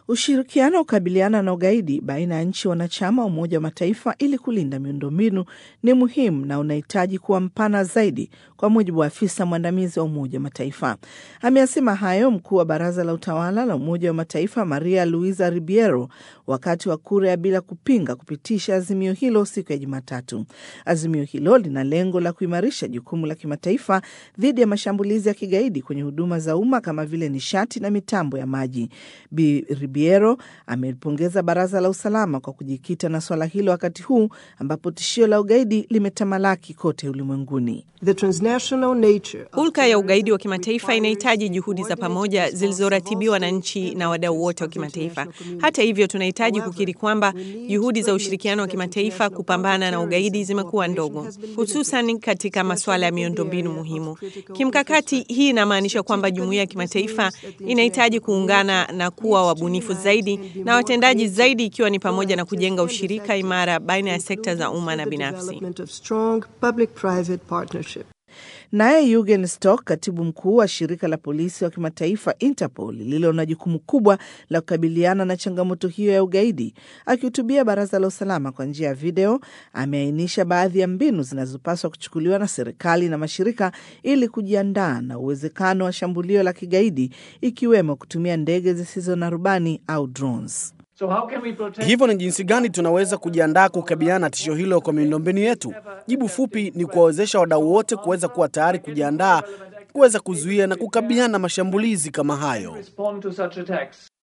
Ushirikiano wa kukabiliana na ugaidi baina ya nchi wanachama wa Umoja wa Mataifa ili kulinda miundombinu ni muhimu na unahitaji kuwa mpana zaidi, kwa mujibu wa afisa mwandamizi wa Umoja wa Mataifa. Ameyasema hayo mkuu wa Baraza la Utawala la Umoja wa Mataifa Maria Luisa Ribeiro wakati wa kura ya bila kupinga kupitisha azimio hilo siku ya Jumatatu. Azimio hilo lina lengo la kuimarisha jukumu la kimataifa dhidi ya mashambulizi ya kigaidi kwenye huduma za umma kama vile nishati na mitambo ya maji. Ribeiro amelipongeza Baraza la Usalama kwa kujikita na swala hilo wakati huu ambapo tishio la ugaidi limetamalaki kote ulimwenguni. Hulka ya ugaidi wa kimataifa inahitaji juhudi za pamoja zilizoratibiwa na nchi na wadau wote wa kimataifa. Hata hivyo, tunahitaji kukiri kwamba juhudi za ushirikiano wa kimataifa kupambana na ugaidi zimekuwa ndogo, hususan katika masuala ya miundombinu muhimu. Kimkakati, hii inamaanisha kwamba jumuiya ya kimataifa inahitaji kuungana na kuwa wabunifu zaidi na watendaji zaidi, ikiwa ni pamoja na kujenga ushirika imara baina ya sekta za umma na binafsi. Naye Jürgen Stock, katibu mkuu wa shirika la polisi wa kimataifa Interpol lililo na jukumu kubwa la kukabiliana na changamoto hiyo ya ugaidi, akihutubia Baraza la Usalama kwa njia ya video, ameainisha baadhi ya mbinu zinazopaswa kuchukuliwa na serikali na mashirika ili kujiandaa na uwezekano wa shambulio la kigaidi, ikiwemo kutumia ndege zisizo na rubani au drones. Hivyo ni jinsi gani tunaweza kujiandaa kukabiliana na tishio hilo kwa miundombinu yetu? Jibu fupi ni kuwawezesha wadau wote kuweza kuwa tayari kujiandaa, kuweza kuzuia na kukabiliana na mashambulizi kama hayo.